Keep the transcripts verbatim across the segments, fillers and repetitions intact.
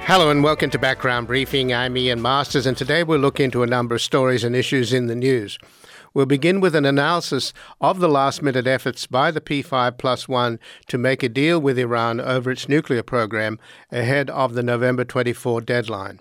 Hello and welcome to Background Briefing. I'm Ian Masters, and today we'll look into a number of stories and issues in the news. We'll begin with an analysis of the last-minute efforts by the P five plus one to make a deal with Iran over its nuclear program ahead of the November twenty-fourth deadline.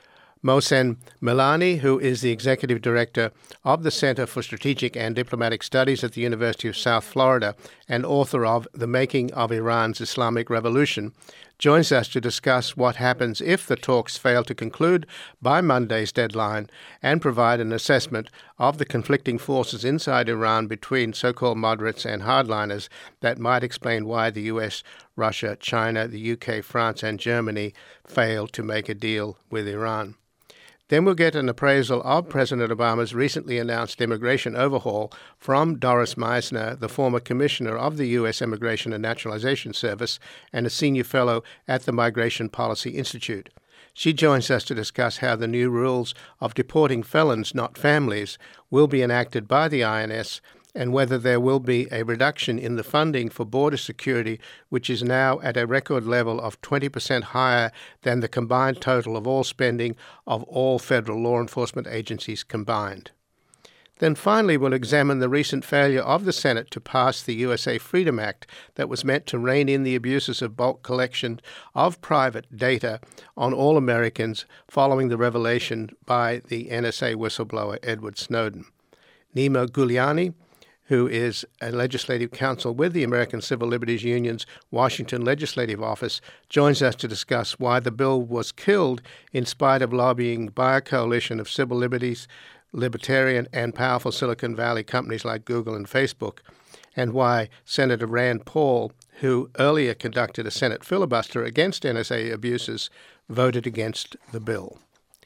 Mohsen Milani, who is the Executive Director of the Center for Strategic and Diplomatic Studies at the University of South Florida and author of The Making of Iran's Islamic Revolution, joins us to discuss what happens if the talks fail to conclude by Monday's deadline and provide an assessment of the conflicting forces inside Iran between so-called moderates and hardliners that might explain why the U S, Russia, China, the U K, France, and Germany failed to make a deal with Iran. Then we'll get an appraisal of President Obama's recently announced immigration overhaul from Doris Meissner, the former commissioner of the U S Immigration and Naturalization Service and a senior fellow at the Migration Policy Institute. She joins us to discuss how the new rules of deporting felons, not families, will be enacted by the I N S and whether there will be a reduction in the funding for border security, which is now at a record level of twenty percent higher than the combined total of all spending of all federal law enforcement agencies combined. Then finally, we'll examine the recent failure of the Senate to pass the U S A Freedom Act that was meant to rein in the abuses of bulk collection of private data on all Americans following the revelation by the N S A whistleblower Edward Snowden. Nima Guliani, who is a legislative counsel with the American Civil Liberties Union's Washington Legislative Office, joins us to discuss why the bill was killed in spite of lobbying by a coalition of civil liberties, libertarian, and powerful Silicon Valley companies like Google and Facebook, and why Senator Rand Paul, who earlier conducted a Senate filibuster against N S A abuses, voted against the bill.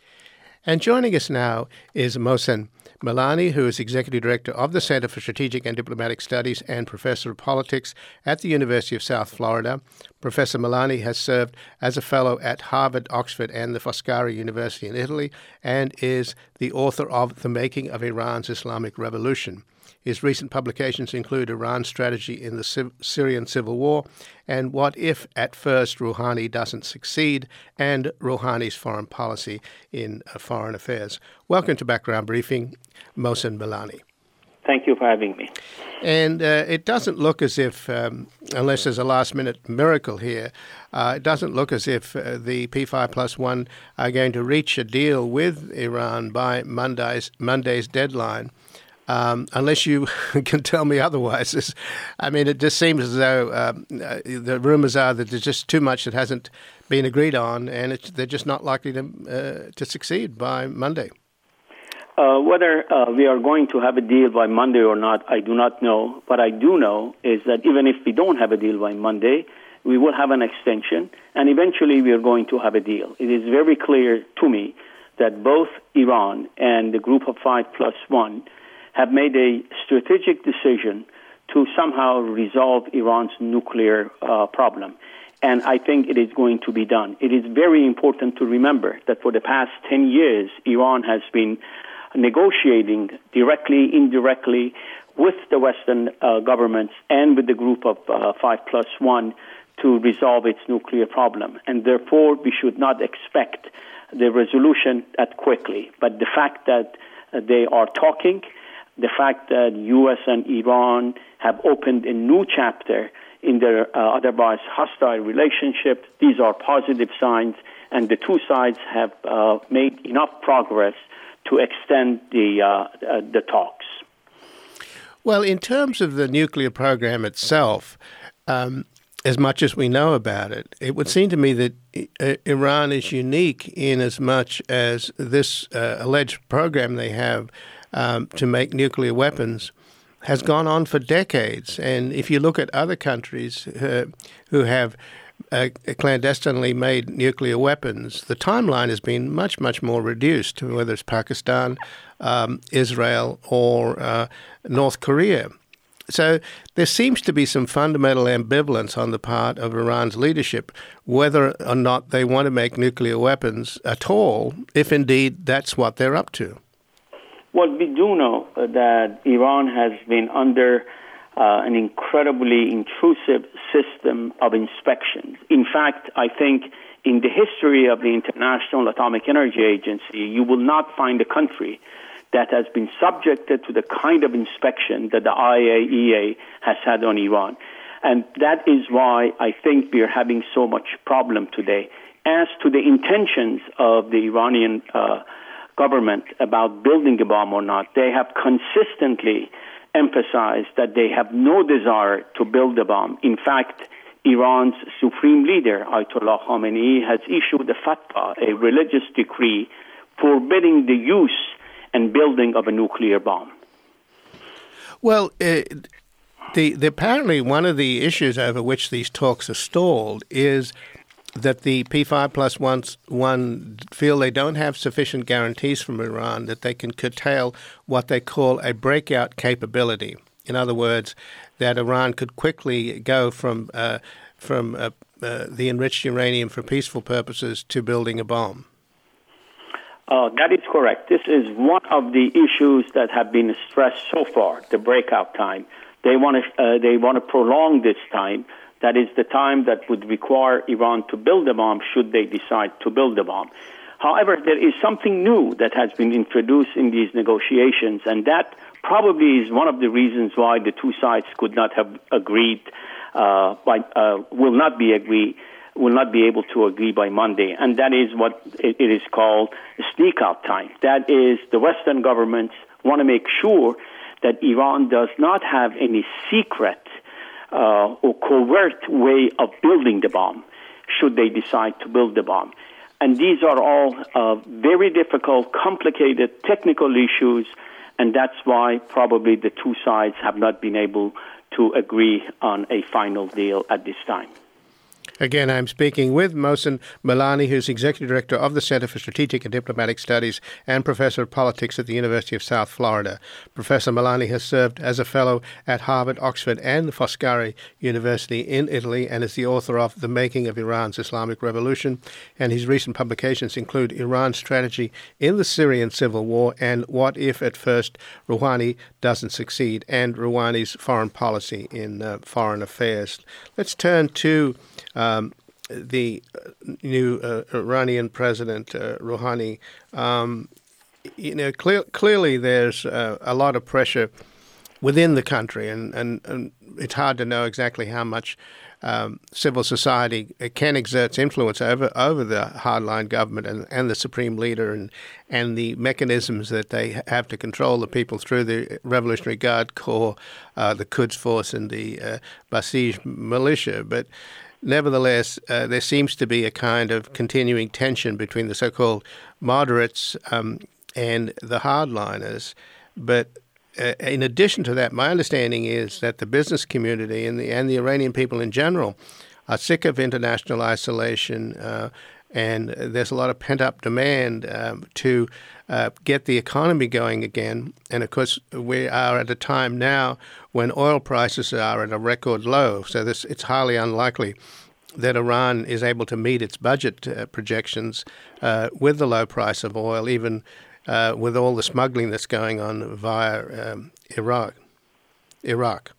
And joining us now is Mohsen Milani, who is Executive Director of the Center for Strategic and Diplomatic Studies and Professor of Politics at the University of South Florida. Professor Milani has served as a fellow at Harvard, Oxford, and the Foscari University in Italy, and is the author of The Making of Iran's Islamic Revolution. His recent publications include Iran's Strategy in the Syrian Civil War and What If at First Rouhani Doesn't Succeed, and Rouhani's Foreign Policy in uh, Foreign Affairs. Welcome to Background Briefing, Mohsen Milani. Thank you for having me. And uh, it doesn't look as if, um, unless there's a last-minute miracle here, uh, it doesn't look as if uh, the P five plus one are going to reach a deal with Iran by Monday's, Monday's deadline. Um, unless you can tell me otherwise. It's, I mean, it just seems as though um, uh, the rumors are that there's just too much that hasn't been agreed on, and it's, they're just not likely to uh, to succeed by Monday. Uh, whether uh, we are going to have a deal by Monday or not, I do not know. What I do know is that even if we don't have a deal by Monday, we will have an extension, and eventually we are going to have a deal. It is very clear to me that both Iran and the Group of Five plus one have made a strategic decision to somehow resolve Iran's nuclear uh, problem. And I think it is going to be done. It is very important to remember that for the past ten years, Iran has been negotiating directly, indirectly, with the Western uh, governments and with the Group of uh, Five plus one to resolve its nuclear problem. And therefore, we should not expect the resolution that quickly. But the fact that uh, they are talking, the fact that U S and Iran have opened a new chapter in their uh, otherwise hostile relationship, these are positive signs, and the two sides have uh, made enough progress to extend the, uh, uh, the talks. Well, in terms of the nuclear program itself, um, as much as we know about it, it would seem to me that I- Iran is unique in as much as this uh, alleged program they have Um, to make nuclear weapons has gone on for decades. And if you look at other countries uh, who have uh, clandestinely made nuclear weapons, the timeline has been much, much more reduced, whether it's Pakistan, um, Israel, or uh, North Korea. So there seems to be some fundamental ambivalence on the part of Iran's leadership, whether or not they want to make nuclear weapons at all, if indeed that's what they're up to. Well, we do know that Iran has been under uh, an incredibly intrusive system of inspections. In fact, I think in the history of the International Atomic Energy Agency, you will not find a country that has been subjected to the kind of inspection that the I A E A has had on Iran. And that is why I think we are having so much problem today. As to the intentions of the Iranian uh, government about building a bomb or not, they have consistently emphasized that they have no desire to build a bomb. In fact, Iran's supreme leader, Ayatollah Khamenei, has issued a fatwa, a religious decree, forbidding the use and building of a nuclear bomb. Well, uh, the, the apparently one of the issues over which these talks are stalled is that the P five plus one, one feel they don't have sufficient guarantees from Iran that they can curtail what they call a breakout capability. In other words, that Iran could quickly go from uh, from uh, uh, the enriched uranium for peaceful purposes to building a bomb. Uh, that is correct. This is one of the issues that have been stressed so far, the breakout time. They want to uh, they want to prolong this time. That is the time that would require Iran to build a bomb should they decide to build a bomb. However, there is something new that has been introduced in these negotiations, and that probably is one of the reasons why the two sides could not have agreed, uh, by, uh, will not be agree, will not be able to agree by Monday, and that is what it is called sneak out time. That is, the Western governments want to make sure that Iran does not have any secret uh, or covert way of building the bomb, should they decide to build the bomb. And these are all uh, very difficult, complicated, technical issues, and that's why probably the two sides have not been able to agree on a final deal at this time. Again, I'm speaking with Mohsen Milani, who's Executive Director of the Center for Strategic and Diplomatic Studies and Professor of Politics at the University of South Florida. Professor Milani has served as a Fellow at Harvard, Oxford, and Foscari University in Italy and is the author of The Making of Iran's Islamic Revolution. And his recent publications include Iran's Strategy in the Syrian Civil War and What If at First Rouhani Doesn't Succeed, and Rouhani's Foreign Policy in uh, Foreign Affairs. Let's turn to Um, the new uh, Iranian president, uh, Rouhani. Um, you know, clear, clearly there's uh, a lot of pressure within the country, and, and, and it's hard to know exactly how much um, civil society can exert influence over over the hardline government and, and the supreme leader, and and the mechanisms that they have to control the people through the Revolutionary Guard Corps, uh, the Quds Force, and the uh, Basij militia. But nevertheless, uh, there seems to be a kind of continuing tension between the so-called moderates um, and the hardliners. But uh, in addition to that, my understanding is that the business community and the and the Iranian people in general are sick of international isolation, uh, and there's a lot of pent-up demand um, to uh, get the economy going again. And of course, we are at a time now when oil prices are at a record low, so this it's highly unlikely that Iran is able to meet its budget uh, projections uh, with the low price of oil, even uh, with all the smuggling that's going on via um, Iraq. Iraq.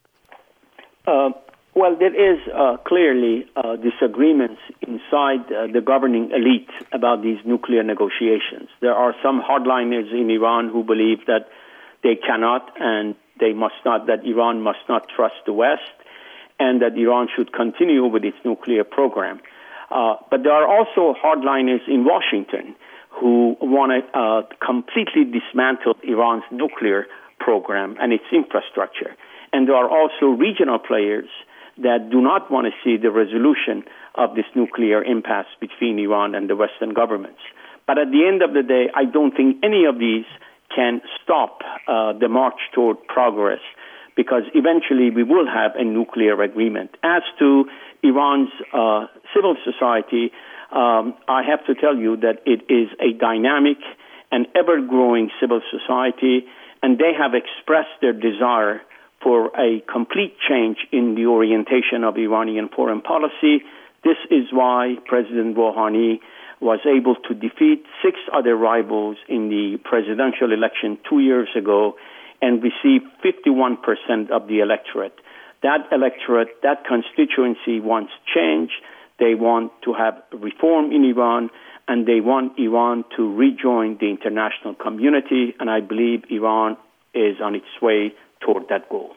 Uh, well, there is uh, clearly uh, disagreements inside uh, the governing elite about these nuclear negotiations. There are some hardliners in Iran who believe that they cannot and they must not, that Iran must not trust the West, and that Iran should continue with its nuclear program. Uh, but there are also hardliners in Washington who want to uh, completely dismantle Iran's nuclear program and its infrastructure. And there are also regional players that do not want to see the resolution of this nuclear impasse between Iran and the Western governments. But at the end of the day, I don't think any of these can stop uh, the march toward progress, because eventually we will have a nuclear agreement. As to Iran's uh, civil society, um, I have to tell you that it is a dynamic and ever-growing civil society, and they have expressed their desire for a complete change in the orientation of Iranian foreign policy. This is why President Rouhani was able to defeat six other rivals in the presidential election two years ago and received fifty-one percent of the electorate. That electorate, that constituency wants change. They want to have reform in Iran, and they want Iran to rejoin the international community, and I believe Iran is on its way toward that goal.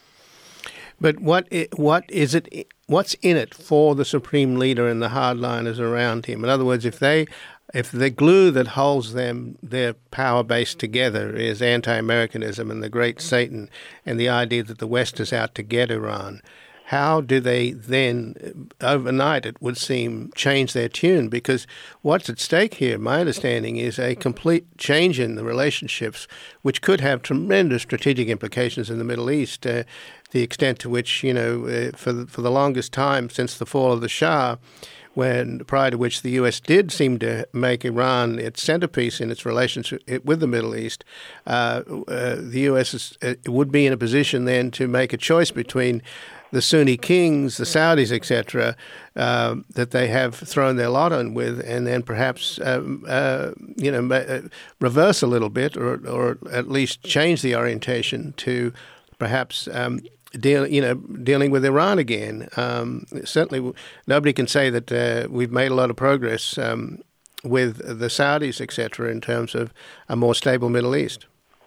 But what what is it? What's in it for the supreme leader and the hardliners around him? In other words, if they if the glue that holds them their power base together is anti-Americanism and the great Satan and the idea that the West is out to get Iran, how do they then, overnight, it would seem, change their tune? Because what's at stake here, my understanding, is a complete change in the relationships, which could have tremendous strategic implications in the Middle East. Uh, the extent to which, you know, uh, for the, for the longest time since the fall of the Shah, when prior to which the U S did seem to make Iran its centerpiece in its relationship with the Middle East, uh, uh, the U S is, uh, would be in a position then to make a choice between the Sunni kings, the Saudis, et cetera, uh, that they have thrown their lot on with, and then perhaps, um, uh, you know, uh, reverse a little bit, or, or at least change the orientation to perhaps um, deal, you know, dealing with Iran again. Um, certainly, nobody can say that uh, we've made a lot of progress um, with the Saudis, et cetera, in terms of a more stable Middle East.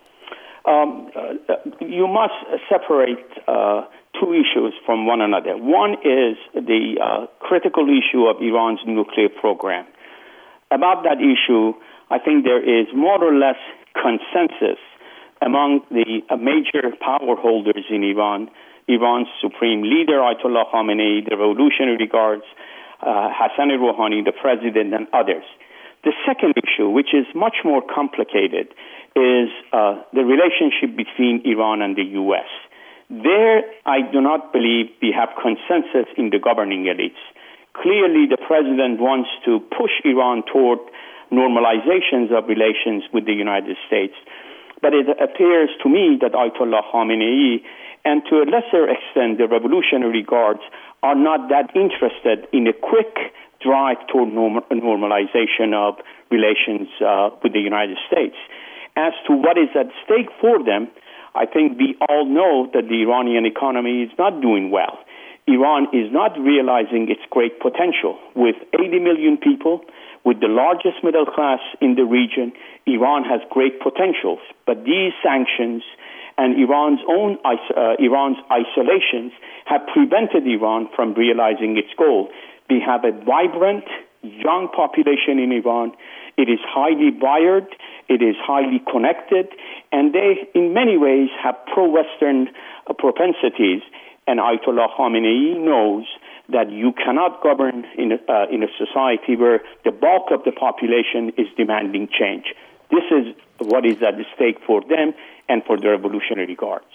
Um, uh, you must separate Uh two issues from one another. One is the uh, critical issue of Iran's nuclear program. About that issue, I think there is more or less consensus among the uh, major power holders in Iran, Iran's supreme leader, Ayatollah Khamenei, the Revolutionary Guards, uh, Hassan Rouhani, the president, and others. The second issue, which is much more complicated, is uh, the relationship between Iran and the U S. There, I do not believe we have consensus in the governing elites. Clearly, the president wants to push Iran toward normalizations of relations with the United States. But it appears to me that Ayatollah Khamenei and to a lesser extent the Revolutionary Guards are not that interested in a quick drive toward norm- normalization of relations uh, with the United States. As to what is at stake for them, I think we all know that the Iranian economy is not doing well. Iran is not realizing its great potential. With eighty million people, with the largest middle class in the region, Iran has great potentials. But these sanctions and Iran's own uh, Iran's isolations have prevented Iran from realizing its goal. We have a vibrant, young population in Iran. It is highly wired, it is highly connected, and they, in many ways, have pro-Western uh, propensities. And Ayatollah Khamenei knows that you cannot govern in a, uh, in a society where the bulk of the population is demanding change. This is what is at stake for them and for the Revolutionary Guards.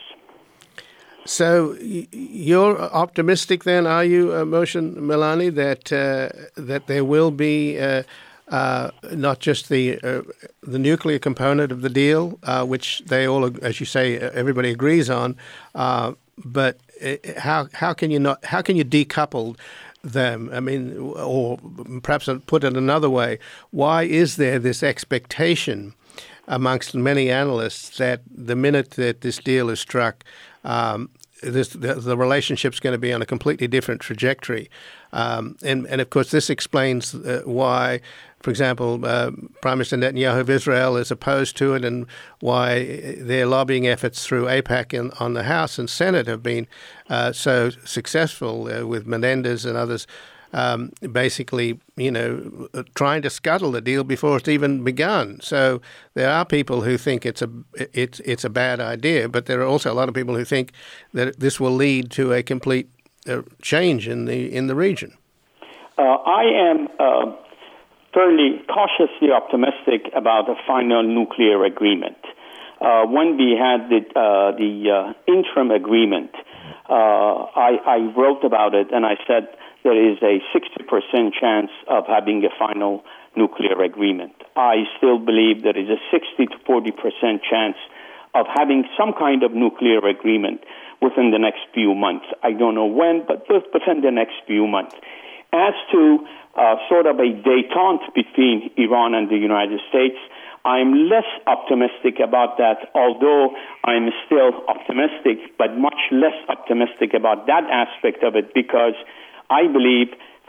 So you're optimistic then, are you, uh, Mohsen Milani, that uh, that there will be uh, uh, not just the uh, the nuclear component of the deal, uh, which they all, as you say, everybody agrees on, uh, but how how can you not how can you decouple them? I mean, or perhaps I'll put it another way: why is there this expectation amongst many analysts that the minute that this deal is struck, um, this, the, the relationship's going to be on a completely different trajectory? Um, and, and, of course, this explains uh, why, for example, uh, Prime Minister Netanyahu of Israel is opposed to it, and why their lobbying efforts through AIPAC in, on the House and Senate have been uh, so successful uh, with Menendez and others. Um, basically, you know, trying to scuttle the deal before it's even begun. So there are people who think it's a it's it's a bad idea, but there are also a lot of people who think that this will lead to a complete uh, change in the in the region. Uh, I am uh, fairly cautiously optimistic about a final nuclear agreement. Uh, when we had the uh, the uh, interim agreement, uh, I, I wrote about it and I said, there is a sixty percent chance of having a final nuclear agreement. I still believe there is a sixty to forty percent chance of having some kind of nuclear agreement within the next few months. I don't know when, but within the next few months. As to uh, sort of a détente between Iran and the United States, I'm less optimistic about that, although I'm still optimistic, but much less optimistic about that aspect of it, because I believe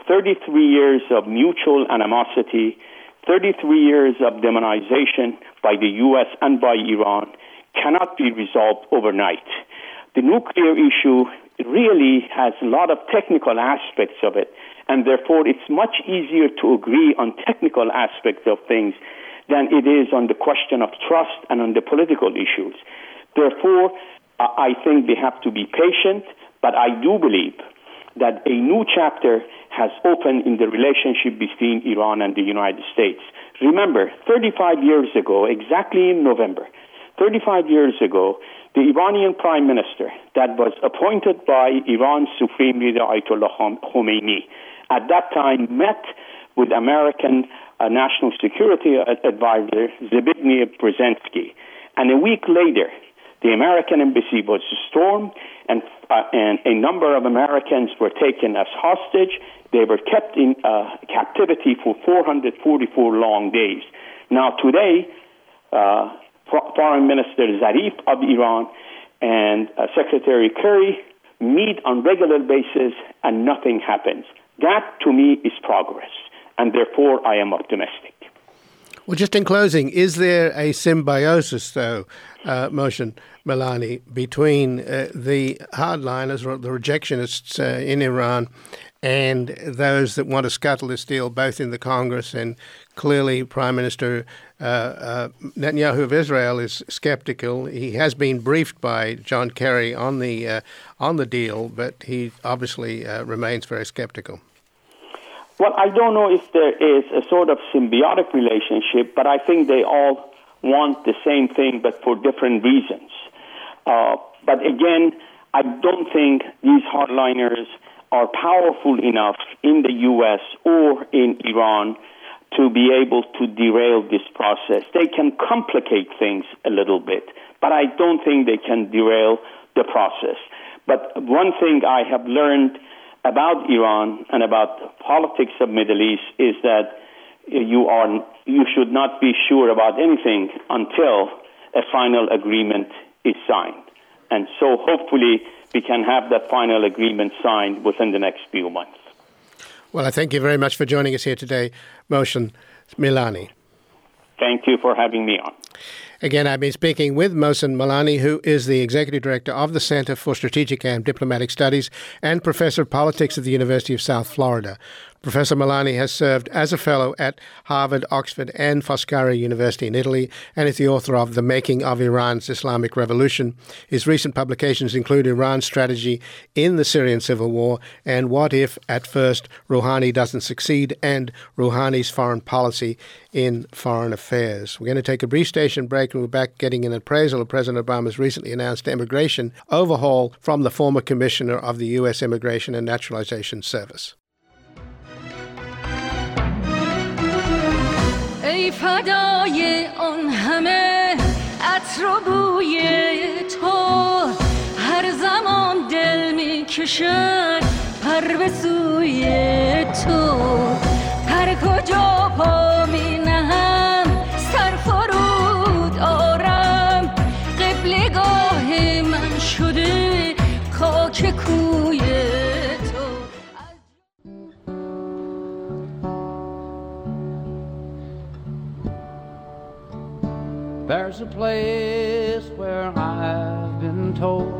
thirty-three years of mutual animosity, thirty-three years of demonization by the U S and by Iran cannot be resolved overnight. The nuclear issue really has a lot of technical aspects of it, and therefore it's much easier to agree on technical aspects of things than it is on the question of trust and on the political issues. Therefore, I think they have to be patient, but I do believe that a new chapter has opened in the relationship between Iran and the United States. Remember, thirty-five years ago, exactly in November, thirty-five years ago, the Iranian prime minister that was appointed by Iran's supreme leader Ayatollah Khomeini at that time met with American uh, National Security Advisor Zbigniew Brzezinski. And a week later, the American embassy was stormed, and, uh, and a number of Americans were taken as hostage. They were kept in uh, captivity for four hundred forty-four long days. Now today, uh, Foreign Minister Zarif of Iran and uh, Secretary Kerry meet on regular basis and nothing happens. That, to me, is progress, and therefore I am optimistic. Well, just in closing, is there a symbiosis, though, uh, Mohsen Milani, between uh, the hardliners or the rejectionists uh, in Iran and those that want to scuttle this deal, both in the Congress and clearly Prime Minister uh, uh, Netanyahu of Israel is skeptical. He has been briefed by John Kerry on the uh, on the deal, but he obviously uh, remains very skeptical. Well, I don't know if there is a sort of symbiotic relationship, but I think they all want the same thing, but for different reasons. Uh, but again, I don't think these hardliners are powerful enough in the U S or in Iran to be able to derail this process. They can complicate things a little bit, but I don't think they can derail the process. But one thing I have learned about Iran and about politics of Middle East is that you are you should not be sure about anything until a final agreement is signed. And so hopefully we can have that final agreement signed within the next few months. Well, I thank you very much for joining us here today, Mohsen Milani. Thank you for having me on. Again, I've been speaking with Mohsen Milani, who is the Executive Director of the Center for Strategic and Diplomatic Studies and Professor of Politics at the University of South Florida. Professor Milani has served as a fellow at Harvard, Oxford, and Foscari University in Italy, and is the author of The Making of Iran's Islamic Revolution. His recent publications include Iran's Strategy in the Syrian Civil War and What If, at First, Rouhani Doesn't Succeed, and Rouhani's Foreign Policy in Foreign Affairs. We're going to take a brief station break, and we're back getting an appraisal of President Obama's recently announced immigration overhaul from the former commissioner of the U S Immigration and Naturalization Service. ای فدای آن همه عطر و بوی تو هر زمان دل می کشد پر به سوی تو هر کجا پا می نهم سر فرود آرم قبلگاه من شده خاک کوی تو. There's a place where I've been told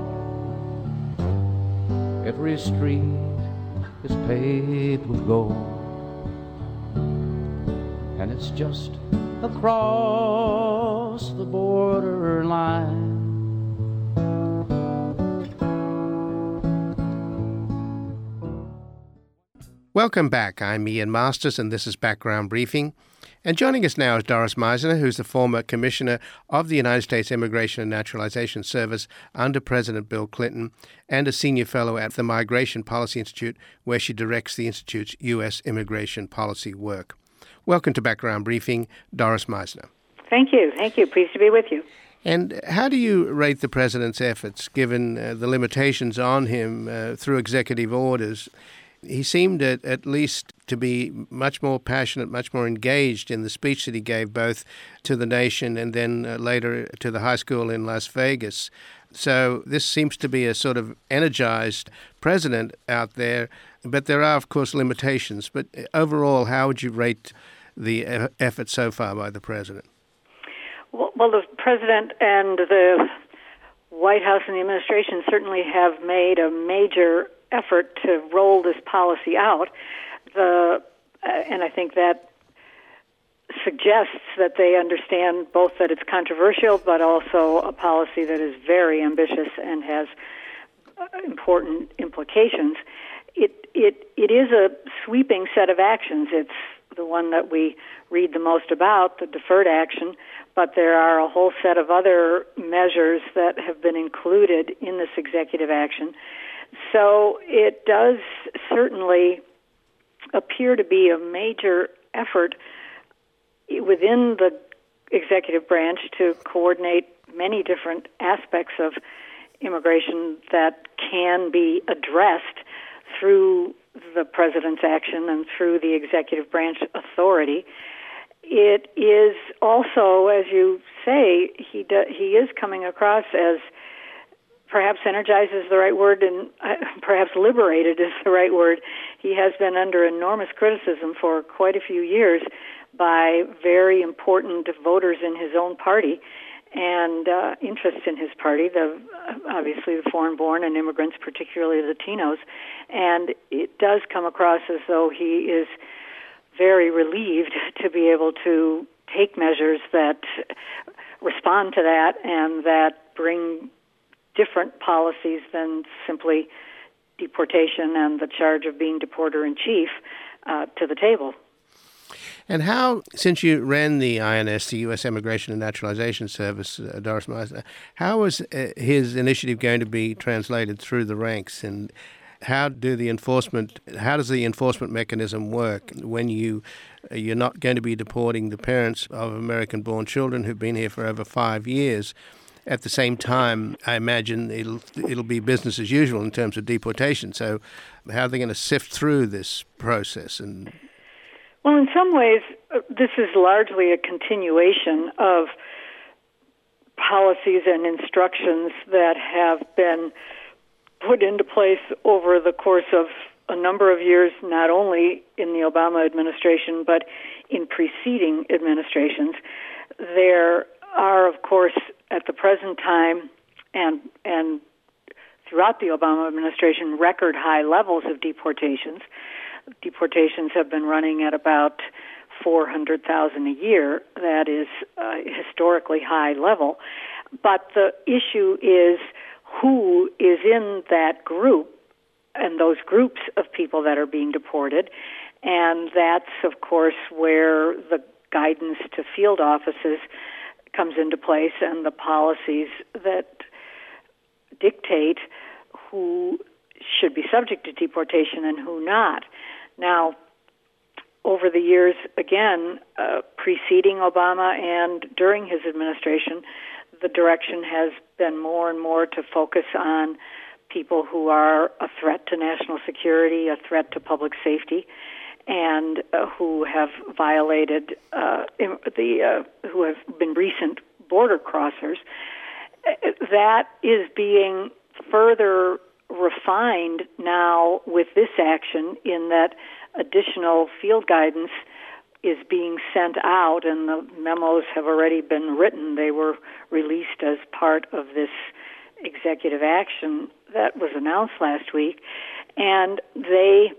every street is paved with gold, and it's just across the border line. Welcome back. I'm Ian Masters, and this is Background Briefing. And joining us now is Doris Meisner, who's the former Commissioner of the United States Immigration and Naturalization Service under President Bill Clinton and a Senior Fellow at the Migration Policy Institute, where she directs the Institute's U S immigration policy work. Welcome to Background Briefing, Doris Meisner. Thank you. Thank you. Pleased to be with you. And how do you rate the President's efforts, given uh, the limitations on him uh, through executive orders? He seemed at, at least to be much more passionate, much more engaged in the speech that he gave both to the nation and then uh, later to the high school in Las Vegas. So this seems to be a sort of energized president out there. but there are, of course, limitations. But overall, how would you rate the effort so far by the president? Well, well, the president and the White House and the administration certainly have made a major effort to roll this policy out. The uh, and I think that suggests that they understand both that it's controversial, but also a policy that is very ambitious and has uh, important implications. It it it is a sweeping set of actions. It's the one that we read the most about, the deferred action, but there are a whole set of other measures that have been included in this executive action. So it does certainly appear to be a major effort within the executive branch to coordinate many different aspects of immigration that can be addressed through the president's action and through the executive branch authority. It is also, as you say, he do, he is coming across as perhaps energized is the right word, and uh, perhaps liberated is the right word. He has been under enormous criticism for quite a few years by very important voters in his own party and uh, interests in his party, the obviously the foreign-born and immigrants, particularly Latinos. And it does come across as though he is very relieved to be able to take measures that respond to that and that bring different policies than simply deportation and the charge of being deporter-in-chief uh, to the table. And how, since you ran the I N S, the U S Immigration and Naturalization Service, uh, Doris Meissner, how is uh, his initiative going to be translated through the ranks, and how do the enforcement, how does the enforcement mechanism work when you uh, you're not going to be deporting the parents of American-born children who've been here for over five years? At the same time, I imagine it'll it'll be business as usual in terms of deportation. So, how are they going to sift through this process? And well, in some ways, uh, this is largely a continuation of policies and instructions that have been put into place over the course of a number of years, not only in the Obama administration, but in preceding administrations. There are, of course, at the present time and and throughout the Obama administration, record high levels of deportations. Deportations have been running at about four hundred thousand a year. That is a historically high level. But the issue is who is in that group and those groups of people that are being deported. And that's, of course, where the guidance to field offices comes into place and the policies that dictate who should be subject to deportation and who not. Now, over the years, again, uh, preceding Obama and during his administration, the direction has been more and more to focus on people who are a threat to national security, a threat to public safety, and uh, who have violated uh, the uh, who have been recent border crossers. That is being further refined now with this action, in that additional field guidance is being sent out, and the memos have already been written. They were released as part of this executive action that was announced last week, and they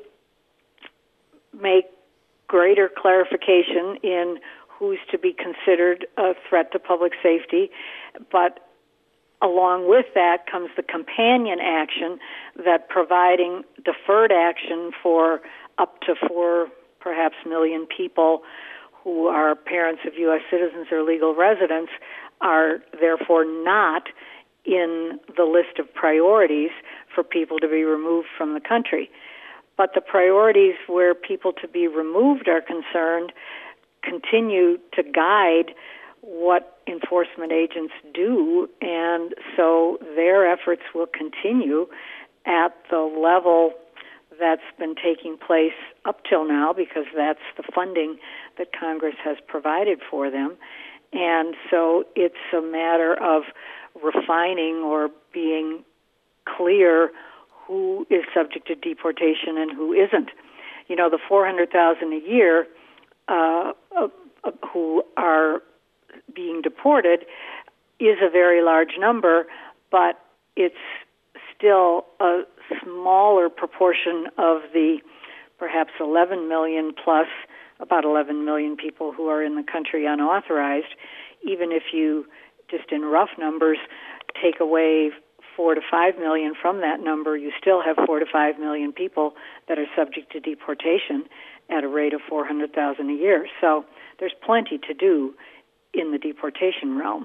make greater clarification in who's to be considered a threat to public safety, but along with that comes the companion action that providing deferred action for up to four, perhaps million people who are parents of U S citizens or legal residents are therefore not in the list of priorities for people to be removed from the country. But the priorities where people to be removed are concerned continue to guide what enforcement agents do, and so their efforts will continue at the level that's been taking place up till now, because that's the funding that Congress has provided for them. And so it's a matter of refining or being clear who is subject to deportation and who isn't. You know, the four hundred thousand a year uh, uh, uh, who are being deported is a very large number, but it's still a smaller proportion of the perhaps eleven million plus, about eleven million people who are in the country unauthorized. Even if you, just in rough numbers, take away four to five million from that number, you still have four to five million people that are subject to deportation at a rate of four hundred thousand a year. So there's plenty to do in the deportation realm.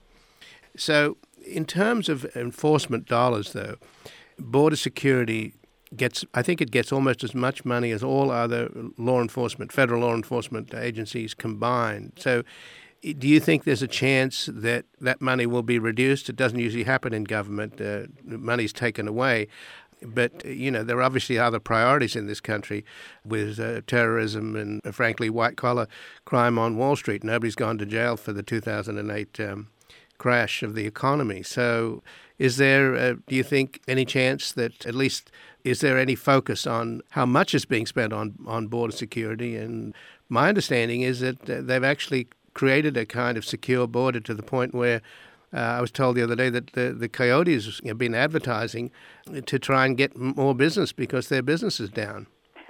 So in terms of enforcement dollars, though, border security gets, I think it gets almost as much money as all other law enforcement, federal law enforcement agencies combined. So do you think there's a chance that that money will be reduced? It doesn't usually happen in government. Uh, money's taken away. But, you know, there are obviously other priorities in this country with uh, terrorism and, uh, frankly, white-collar crime on Wall Street. Nobody's gone to jail for the two thousand eight um, crash of the economy. So is there, uh, do you think, any chance that at least, is there any focus on how much is being spent on, on border security? And my understanding is that uh, they've actually created a kind of secure border to the point where Uh, I was told the other day that the, the coyotes have been advertising to try and get more business because their business is down.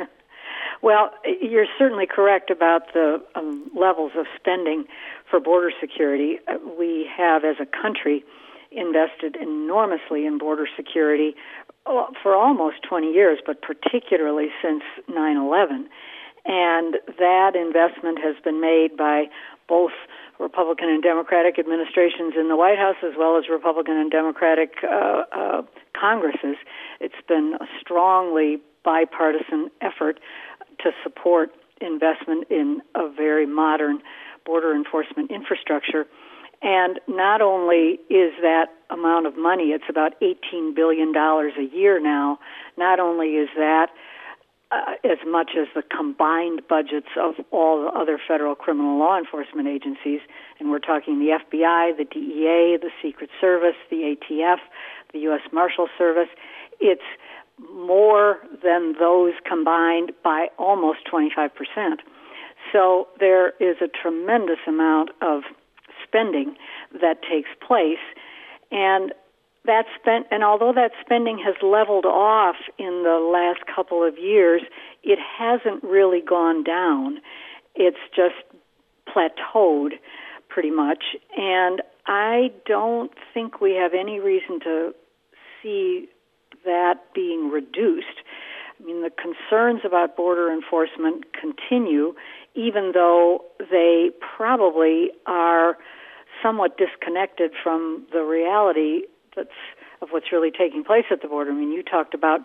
Well, you're certainly correct about the um, levels of spending for border security. Uh, we have, as a country, invested enormously in border security for almost twenty years, but particularly since nine eleven. And that investment has been made by both Republican and Democratic administrations in the White House, as well as Republican and Democratic uh, uh, Congresses. It's been a strongly bipartisan effort to support investment in a very modern border enforcement infrastructure. And not only is that amount of money, it's about eighteen billion dollars a year now, not only is that Uh, as much as the combined budgets of all the other federal criminal law enforcement agencies, and we're talking the F B I, the D E A, the Secret Service, the A T F, the U S Marshal Service. It's more than those combined by almost twenty-five percent. So there is a tremendous amount of spending that takes place, and That spent, and although that spending has leveled off in the last couple of years, it hasn't really gone down. It's just plateaued pretty much. And I don't think we have any reason to see that being reduced. I mean, the concerns about border enforcement continue, even though they probably are somewhat disconnected from the reality That's of what's really taking place at the border. I mean, you talked about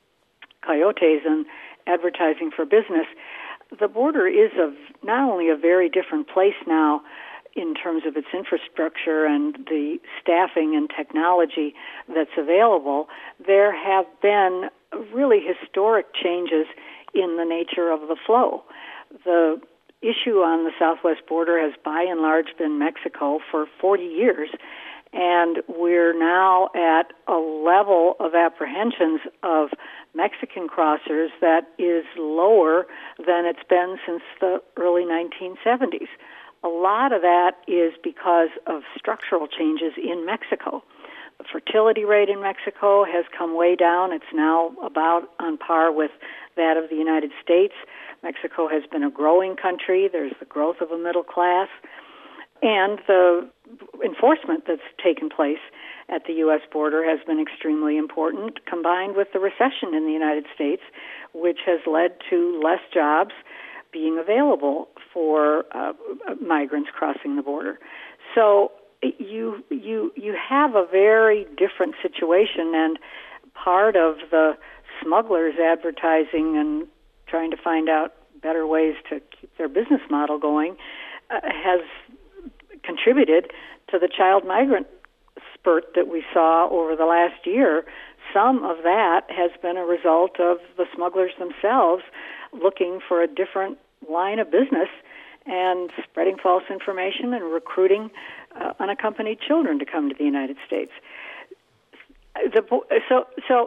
coyotes and advertising for business. The border is a, not only a very different place now in terms of its infrastructure and the staffing and technology that's available, there have been really historic changes in the nature of the flow. The issue on the southwest border has by and large been Mexico for forty years. And we're now at a level of apprehensions of Mexican crossers that is lower than it's been since the early nineteen seventies. A lot of that is because of structural changes in Mexico. The fertility rate in Mexico has come way down. It's now about on par with that of the United States. Mexico has been a growing country. There's the growth of a middle class. And the enforcement that's taken place at the U S border has been extremely important, combined with the recession in the United States, which has led to less jobs being available for uh, migrants crossing the border. So you you you have a very different situation, and part of the smugglers advertising and trying to find out better ways to keep their business model going uh, has contributed to the child migrant spurt that we saw over the last year. Some of that has been a result of the smugglers themselves looking for a different line of business and spreading false information and recruiting uh, unaccompanied children to come to the United States. The, so, so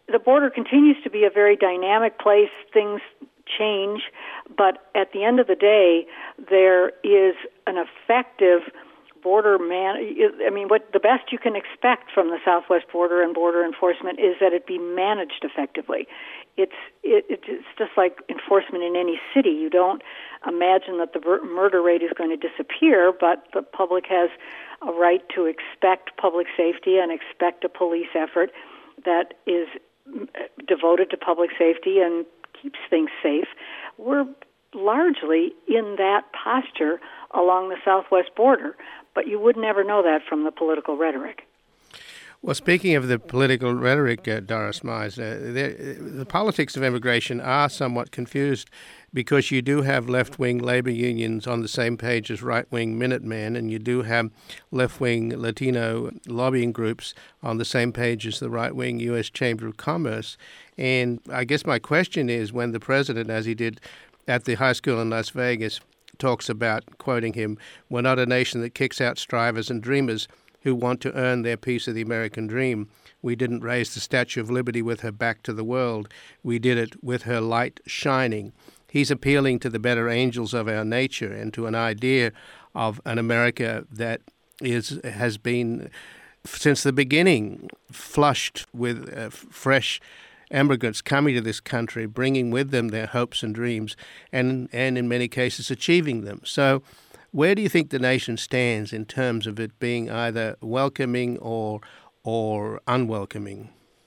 the border continues to be a very dynamic place. Things change, but at the end of the day, there is an effective border man. I mean, what the best you can expect from the Southwest border and border enforcement is that it be managed effectively. It's it, it's just like enforcement in any city. You don't imagine that the murder rate is going to disappear, but the public has a right to expect public safety and expect a police effort that is devoted to public safety and keeps things safe. We're largely in that posture along the Southwest border, but you would never know that from the political rhetoric. Well, speaking of the political rhetoric, uh, Doris Mize, uh, the, the politics of immigration are somewhat confused because you do have left-wing labor unions on the same page as right-wing Minutemen, and you do have left-wing Latino lobbying groups on the same page as the right-wing U S Chamber of Commerce. And I guess my question is, when the president, as he did at the high school in Las Vegas, talks about, quoting him, "We're not a nation that kicks out strivers and dreamers who want to earn their piece of the American dream. We didn't raise the Statue of Liberty with her back to the world. We did it with her light shining." He's appealing to the better angels of our nature and to an idea of an America that is has been, since the beginning, flushed with uh, fresh immigrants coming to this country, bringing with them their hopes and dreams, and and in many cases achieving them. So where do you think the nation stands in terms of it being either welcoming or or unwelcoming?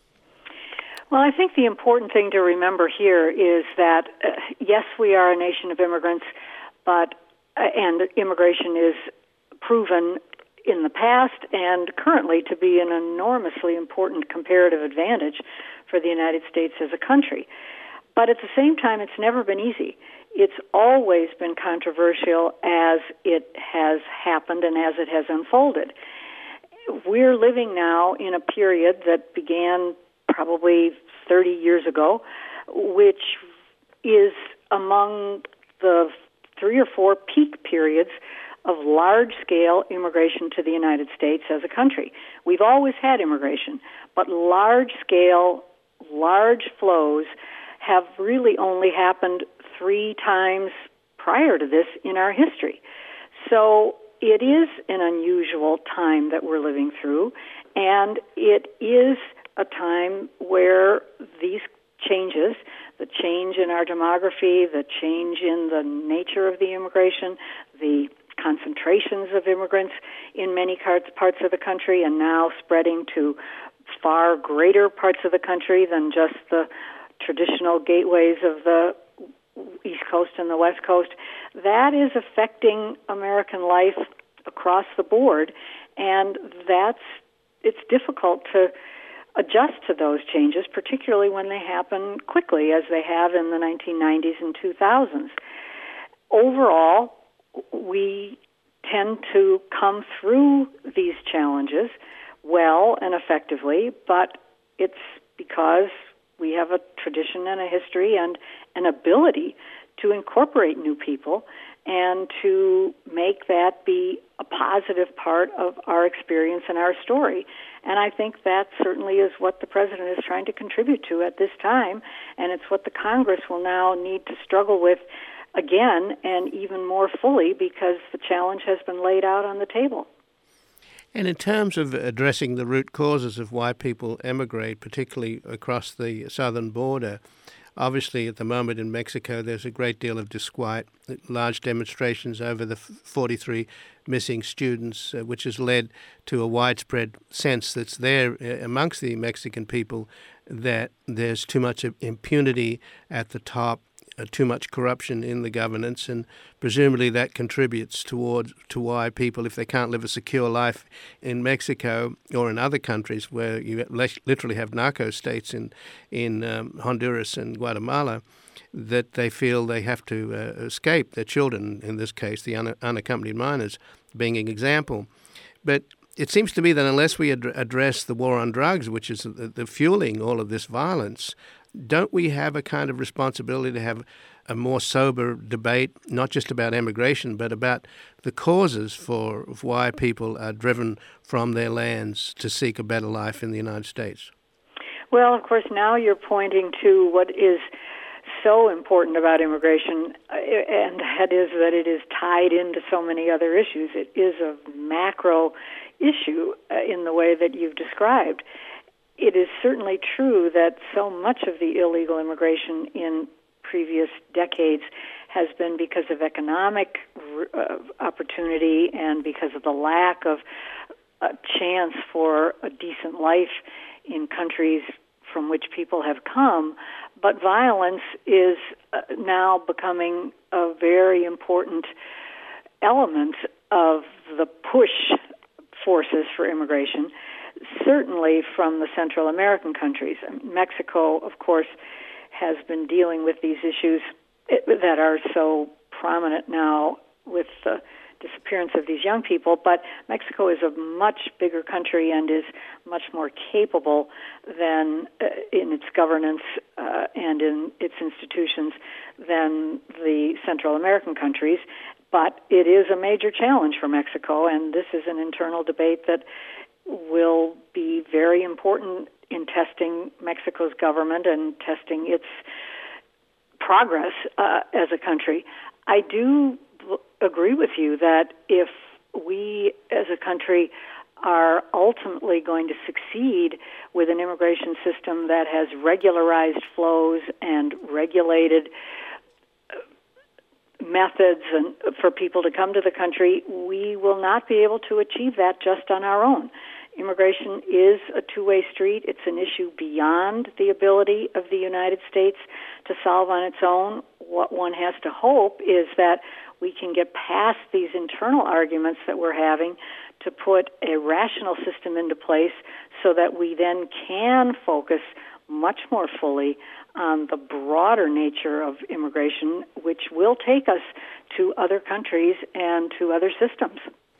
Well, I think the important thing to remember here is that, uh, yes, we are a nation of immigrants, but uh, and immigration is proven in the past and currently to be an enormously important comparative advantage for the United States as a country. But at the same time, it's never been easy. It's always been controversial as it has happened and as it has unfolded. We're living now in a period that began probably thirty years ago, which is among the three or four peak periods of large-scale immigration to the United States as a country. We've always had immigration, but large-scale, large flows have really only happened three times prior to this in our history. So it is an unusual time that we're living through, and it is a time where these changes, the change in our demography, the change in the nature of the immigration, the concentrations of immigrants in many parts of the country and now spreading to far greater parts of the country than just the traditional gateways of the East Coast and the West Coast, that is affecting American life across the board, and that's it's difficult to adjust to those changes, particularly when they happen quickly, as they have in the nineteen nineties and two thousands. Overall, we tend to come through these challenges well and effectively, but it's because we have a tradition and a history and an ability to incorporate new people and to make that be a positive part of our experience and our story. And I think that certainly is what the president is trying to contribute to at this time, and it's what the Congress will now need to struggle with again and even more fully because the challenge has been laid out on the table. And in terms of addressing the root causes of why people emigrate, particularly across the southern border, obviously at the moment in Mexico there's a great deal of disquiet, large demonstrations over the forty-three missing students, uh, which has led to a widespread sense that's there uh, amongst the Mexican people that there's too much impunity at the top, Uh, too much corruption in the governance, and presumably that contributes towards to why people, if they can't live a secure life in Mexico or in other countries where you literally have narco states in in um, Honduras and Guatemala, that they feel they have to uh, escape their children, in this case the un- unaccompanied minors being an example. But it seems to me that unless we ad- address the war on drugs, which is the, the fueling all of this violence, don't we have a kind of responsibility to have a more sober debate, not just about immigration, but about the causes for why people are driven from their lands to seek a better life in the United States? Well, of course, now you're pointing to what is so important about immigration, and that is that it is tied into so many other issues. It is a macro issue in the way that you've described. It is certainly true that so much of the illegal immigration in previous decades has been because of economic uh, opportunity and because of the lack of a chance for a decent life in countries from which people have come. But violence is uh, now becoming a very important element of the push forces for immigration, certainly from the Central American countries. Mexico, of course, has been dealing with these issues that are so prominent now with the disappearance of these young people, but Mexico is a much bigger country and is much more capable than uh, in its governance uh, and in its institutions than the Central American countries. But it is a major challenge for Mexico, and this is an internal debate that will be very important in testing Mexico's government and testing its progress uh, as a country. I do agree with you that if we as a country are ultimately going to succeed with an immigration system that has regularized flows and regulated methods and for people to come to the country, we will not be able to achieve that just on our own. Immigration is a two-way street. It's an issue beyond the ability of the United States to solve on its own. What one has to hope is that we can get past these internal arguments that we're having to put a rational system into place so that we then can focus much more fully on the broader nature of immigration, which will take us to other countries and to other systems.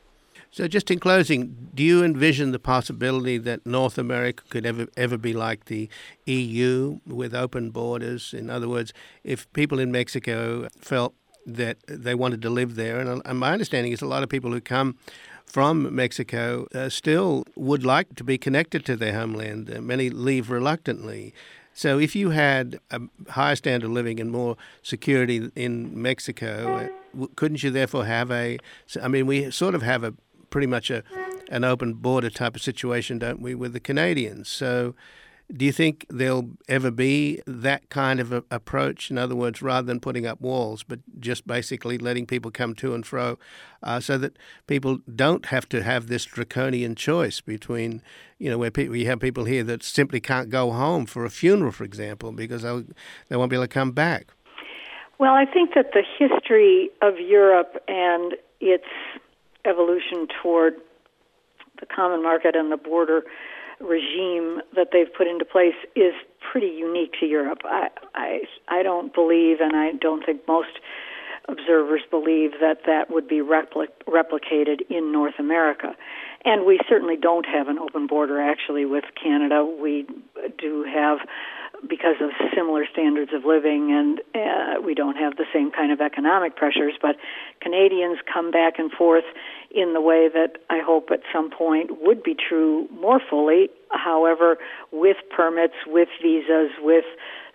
So just in closing, do you envision the possibility that North America could ever ever be like the E U with open borders? In other words, if people in Mexico felt that they wanted to live there, and my understanding is a lot of people who come from Mexico uh, still would like to be connected to their homeland. Uh, many leave reluctantly. So if you had a higher standard of living and more security in Mexico, uh, couldn't you therefore have a, I mean, we sort of have a pretty much a an open border type of situation, don't we, with the Canadians? So do you think there'll ever be that kind of a approach? In other words, rather than putting up walls, but just basically letting people come to and fro uh, so that people don't have to have this draconian choice between, you know, where people, we have people here that simply can't go home for a funeral, for example, because they'll, they won't be able to come back. Well, I think that the history of Europe and its evolution toward the common market and the border regime that they've put into place is pretty unique to Europe. I, I, I don't believe, and I don't think most observers believe, that that would be repli- replicated in North America. And we certainly don't have an open border, actually, with Canada. We do have, because of similar standards of living, and uh, we don't have the same kind of economic pressures, but Canadians come back and forth in the way that I hope at some point would be true more fully, however, with permits, with visas, with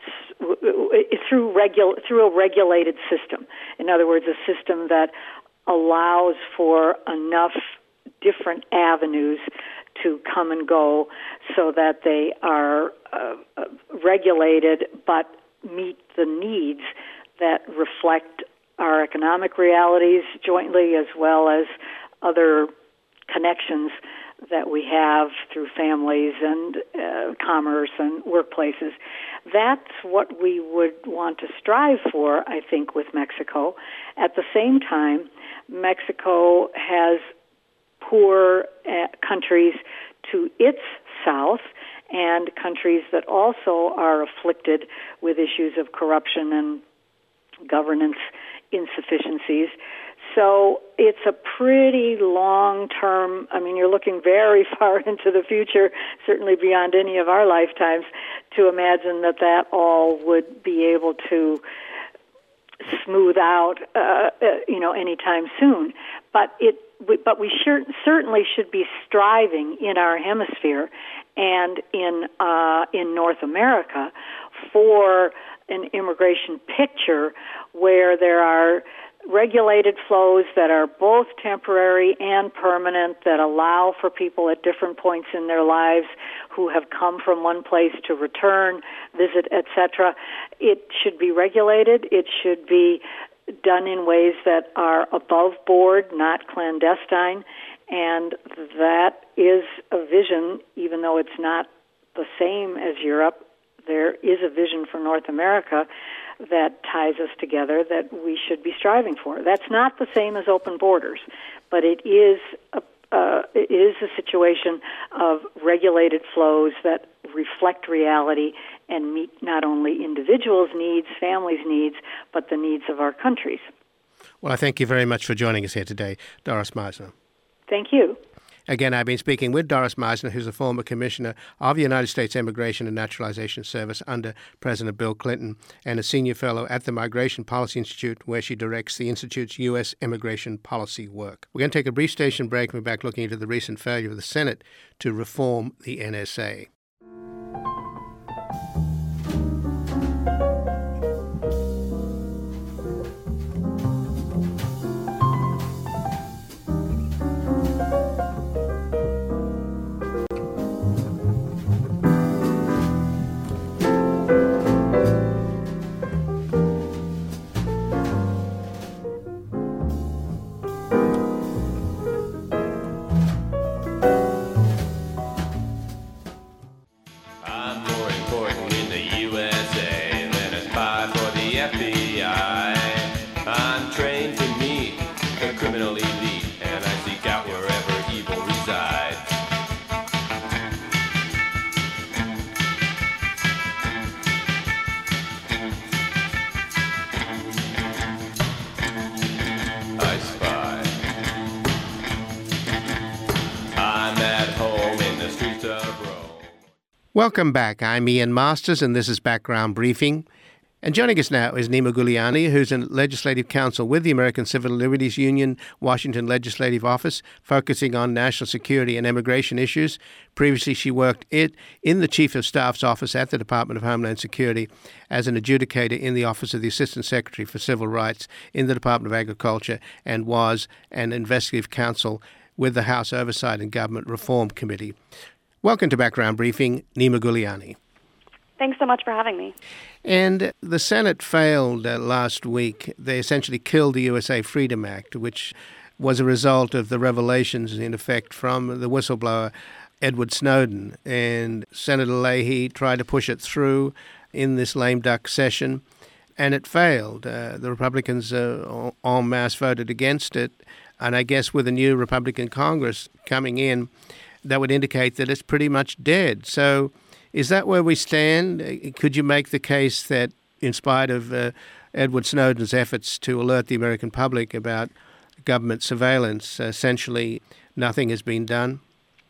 through regu- through a regulated system. In other words, a system that allows for enough different avenues to come and go so that they are uh, uh, regulated but meet the needs that reflect our economic realities jointly, as well as other connections that we have through families and uh, commerce and workplaces. That's what we would want to strive for, I think, with Mexico. At the same time, Mexico has poor uh, countries to its south and countries that also are afflicted with issues of corruption and governance insufficiencies. So it's a pretty long-term, I mean, you're looking very far into the future, certainly beyond any of our lifetimes, to imagine that that all would be able to smooth out, uh, uh, you know, anytime soon. But it, but we sure, certainly should be striving in our hemisphere and in uh, in North America for an immigration picture where there are regulated flows that are both temporary and permanent, that allow for people at different points in their lives who have come from one place to return, visit, et cetera. It should be regulated. It should be done in ways that are above board, not clandestine. And that is a vision, even though it's not the same as Europe. There is a vision for North America that ties us together that we should be striving for. That's not the same as open borders, but it is a, uh, it is a situation of regulated flows that reflect reality and meet not only individuals' needs, families' needs, but the needs of our countries. Well, I thank you very much for joining us here today, Doris Meisner. Thank you. Again, I've been speaking with Doris Meisner, who's a former commissioner of the United States Immigration and Naturalization Service under President Bill Clinton and a senior fellow at the Migration Policy Institute, where she directs the Institute's U S immigration policy work. We're going to take a brief station break and we're back looking into the recent failure of the Senate to reform the N S A. Welcome back. I'm Ian Masters, and this is Background Briefing. And joining us now is Nima Guliani, who's in Legislative Counsel with the American Civil Liberties Union, Washington Legislative Office, focusing on national security and immigration issues. Previously, she worked it in the Chief of Staff's office at the Department of Homeland Security as an adjudicator in the Office of the Assistant Secretary for Civil Rights in the Department of Agriculture, and was an investigative counsel with the House Oversight and Government Reform Committee. Welcome to Background Briefing, Nima Guliani. Thanks so much for having me. And the Senate failed uh, last week. They essentially killed the U S A Freedom Act, which was a result of the revelations, in effect, from the whistleblower Edward Snowden. And Senator Leahy tried to push it through in this lame duck session, and it failed. Uh, the Republicans uh, en masse voted against it. And I guess with a new Republican Congress coming in, that would indicate that it's pretty much dead. So is that where we stand? Could you make the case that in spite of uh, Edward Snowden's efforts to alert the American public about government surveillance, essentially nothing has been done?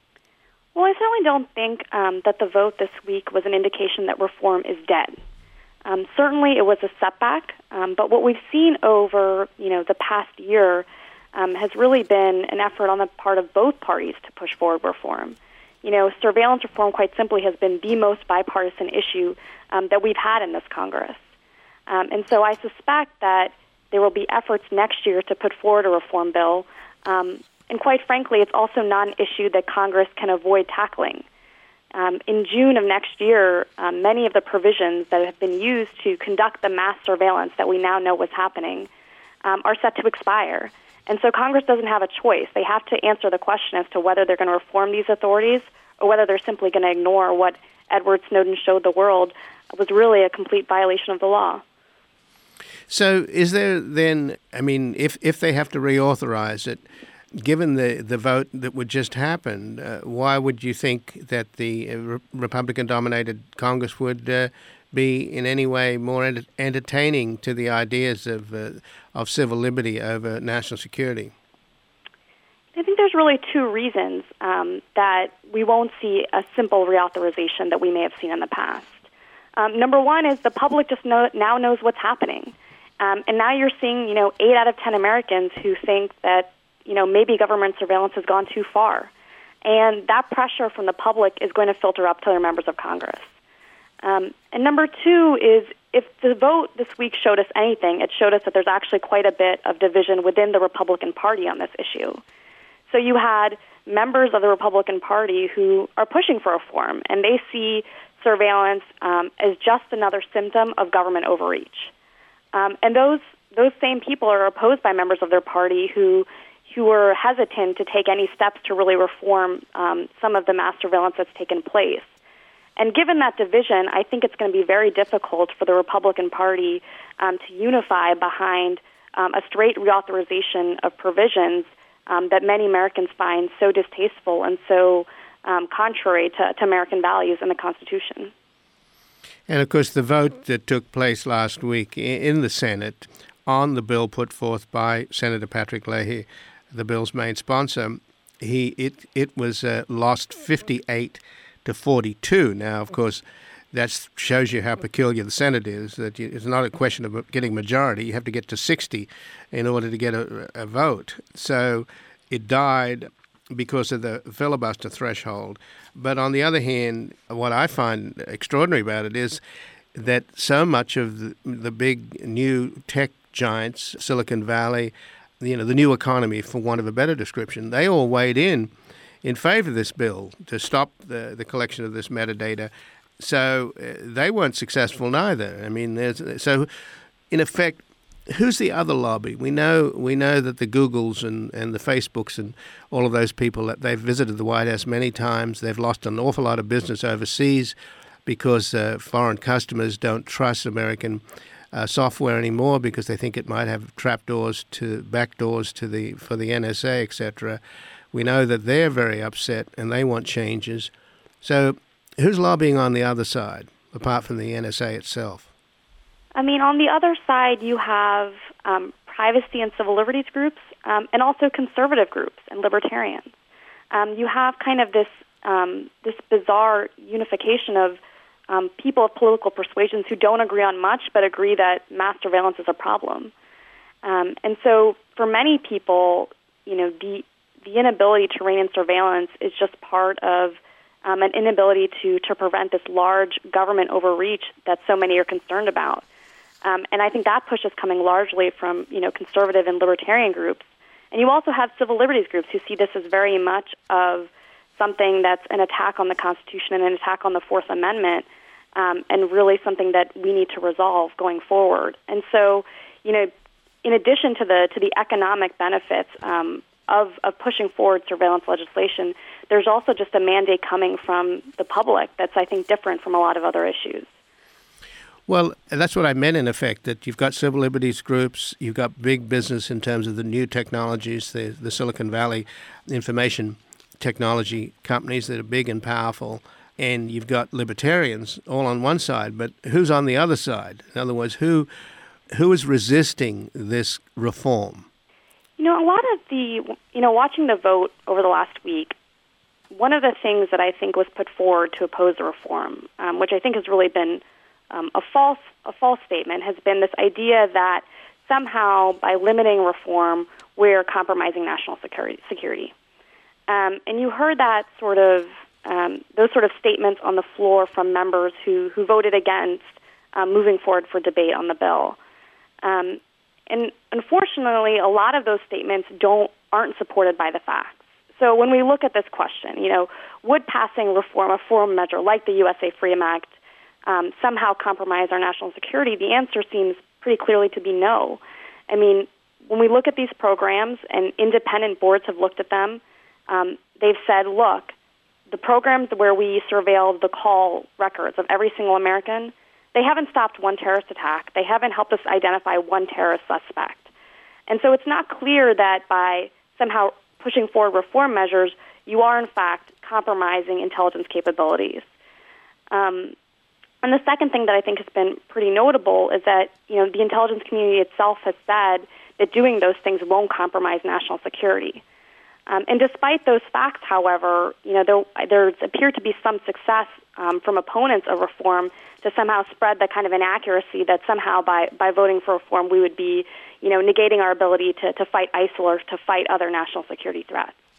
Well, I certainly don't think um, that the vote this week was an indication that reform is dead. Um, certainly it was a setback, um, but what we've seen over, you know, the past year Um, has really been an effort on the part of both parties to push forward reform. You know, surveillance reform, quite simply, has been the most bipartisan issue um, that we've had in this Congress. Um, and so I suspect that there will be efforts next year to put forward a reform bill. Um, and quite frankly, it's also not an issue that Congress can avoid tackling. Um, in June of next year, um, many of the provisions that have been used to conduct the mass surveillance that we now know was happening um, are set to expire. And so Congress doesn't have a choice. They have to answer the question as to whether they're going to reform these authorities or whether they're simply going to ignore what Edward Snowden showed the world was really a complete violation of the law. So is there then, I mean, if, if they have to reauthorize it, given the, the vote that would just happen, uh, why would you think that the uh, Republican-dominated Congress would uh, be in any way more ent- entertaining to the ideas of uh, of civil liberty over national security? I think there's really two reasons um, that we won't see a simple reauthorization that we may have seen in the past. Um, number one is the public just know, now knows what's happening. Um, and now you're seeing, you know, eight out of ten Americans who think that, you know, maybe government surveillance has gone too far. And that pressure from the public is going to filter up to their members of Congress. Um, and number two is, if the vote this week showed us anything, it showed us that there's actually quite a bit of division within the Republican Party on this issue. So you had members of the Republican Party who are pushing for reform, and they see surveillance um, as just another symptom of government overreach. Um, and those those same people are opposed by members of their party who who are hesitant to take any steps to really reform um, some of the mass surveillance that's taken place. And given that division, I think it's going to be very difficult for the Republican Party um, to unify behind um, a straight reauthorization of provisions um, that many Americans find so distasteful and so um, contrary to, to American values and the Constitution. And, of course, the vote that took place last week in the Senate on the bill put forth by Senator Patrick Leahy, the bill's main sponsor, he it it was uh, lost fifty-eight to forty-two. Now, of course, that shows you how peculiar the Senate is, that you, it's not a question of getting majority. You have to get to sixty in order to get a, a vote. So it died because of the filibuster threshold. But on the other hand, what I find extraordinary about it is that so much of the, the big new tech giants, Silicon Valley, you know, the new economy, for want of a better description, they all weighed in in favor of this bill to stop the, the collection of this metadata. So uh, they weren't successful neither. I mean, there's, so in effect, who's the other lobby? We know we know that the Googles and, and the Facebooks and all of those people, that they've visited the White House many times. They've lost an awful lot of business overseas because uh, foreign customers don't trust American uh, software anymore because they think it might have trapdoors to backdoors to the for the N S A, et cetera. We know that they're very upset and they want changes. So who's lobbying on the other side, apart from the N S A itself? I mean, on the other side, you have um, privacy and civil liberties groups um, and also conservative groups and libertarians. Um, you have kind of this um, this bizarre unification of um, people of political persuasions who don't agree on much but agree that mass surveillance is a problem. Um, and so for many people, you know, the the inability to rein in surveillance is just part of um, an inability to, to prevent this large government overreach that so many are concerned about. Um, and I think that push is coming largely from, you know, conservative and libertarian groups. And you also have civil liberties groups who see this as very much of something that's an attack on the Constitution and an attack on the Fourth Amendment, um, and really something that we need to resolve going forward. And so, you know, in addition to the to the economic benefits um, of, of pushing forward surveillance legislation, there's also just a mandate coming from the public that's, I think, different from a lot of other issues. Well, that's what I meant, in effect, that you've got civil liberties groups, you've got big business in terms of the new technologies, the, the Silicon Valley information technology companies that are big and powerful, and you've got libertarians all on one side, but who's on the other side? In other words, who who is resisting this reform? You know, a lot of the, you know, watching the vote over the last week, one of the things that I think was put forward to oppose the reform, um, which I think has really been Um, a false a false statement, has been this idea that somehow by limiting reform, we're compromising national security. security. Um, and you heard that sort of um, those sort of statements on the floor from members who, who voted against um, moving forward for debate on the bill. Um, and unfortunately, a lot of those statements don't aren't supported by the facts. So when we look at this question, you know, would passing reform, a reform measure like the U S A Freedom Act, Um, somehow compromise our national security? The answer seems pretty clearly to be no. I mean, when we look at these programs, and independent boards have looked at them, um, they've said, look, the programs where we surveil the call records of every single American, they haven't stopped one terrorist attack. They haven't helped us identify one terrorist suspect. And so it's not clear that by somehow pushing forward reform measures, you are, in fact, compromising intelligence capabilities. Um, And the second thing that I think has been pretty notable is that, you know, the intelligence community itself has said that doing those things won't compromise national security. Um, and despite those facts, however, you know, there there's appeared to be some success um, from opponents of reform to somehow spread the kind of inaccuracy that somehow by, by voting for reform we would be, you know, negating our ability to, to fight ISIL or to fight other national security threats.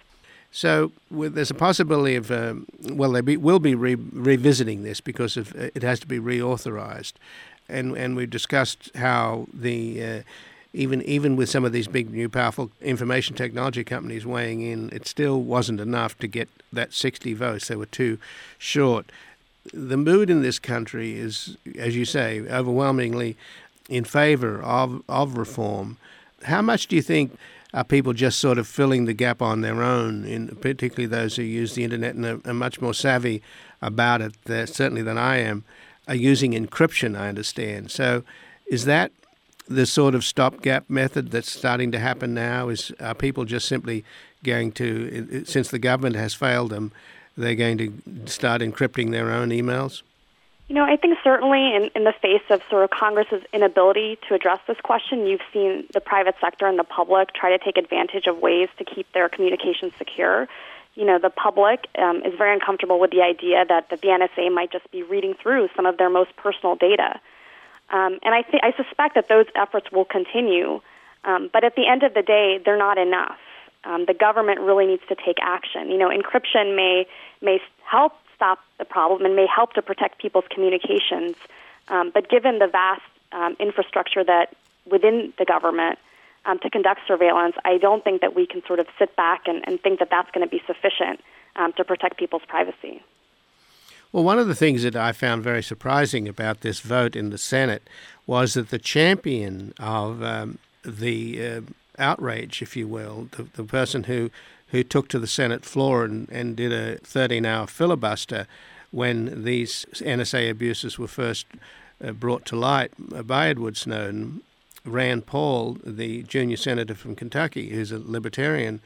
So well, there's a possibility of, um, well, they be, will be re- revisiting this because of, it has to be reauthorized. And and we've discussed how the uh, even even with some of these big new powerful information technology companies weighing in, it still wasn't enough to get that sixty votes. They were too short. The mood in this country is, as you say, overwhelmingly in favor of, of reform. How much do you think are people just sort of filling the gap on their own, in particularly those who use the internet and are, are much more savvy about it, uh, certainly than I am, are using encryption, I understand. So is that the sort of stopgap method that's starting to happen now? Is are people just simply going to, since the government has failed them, they're going to start encrypting their own emails? You know, I think certainly in, in the face of sort of Congress's inability to address this question, you've seen the private sector and the public try to take advantage of ways to keep their communications secure. You know, the public um, is very uncomfortable with the idea that, that the N S A might just be reading through some of their most personal data. Um, and I, th- I suspect that those efforts will continue. Um, but at the end of the day, they're not enough. Um, the government really needs to take action. You know, encryption may may help stop the problem and may help to protect people's communications. Um, but given the vast um, infrastructure that within the government um, to conduct surveillance, I don't think that we can sort of sit back and, and think that that's going to be sufficient um, to protect people's privacy. Well, one of the things that I found very surprising about this vote in the Senate was that the champion of um, the uh, outrage, if you will, the, the person who who took to the Senate floor and, and did a thirteen-hour filibuster when these N S A abuses were first uh, brought to light by Edward Snowden, Rand Paul, the junior senator from Kentucky, who's a libertarian,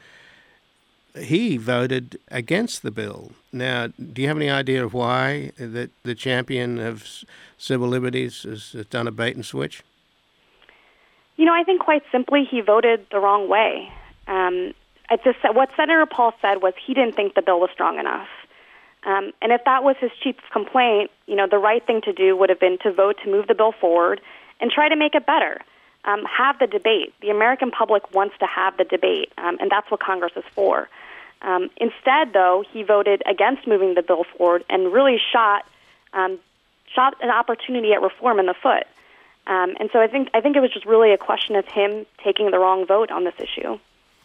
he voted against the bill. Now, do you have any idea of why that the champion of civil liberties has, has done a bait and switch? You know, I think quite simply he voted the wrong way. Um, At this, what Senator Paul said was he didn't think the bill was strong enough. Um, and if that was his chief complaint, you know, the right thing to do would have been to vote to move the bill forward and try to make it better. Um, have the debate. The American public wants to have the debate, um, and that's what Congress is for. Um, instead, though, he voted against moving the bill forward and really shot um, shot an opportunity at reform in the foot. Um, and so I think I think it was just really a question of him taking the wrong vote on this issue.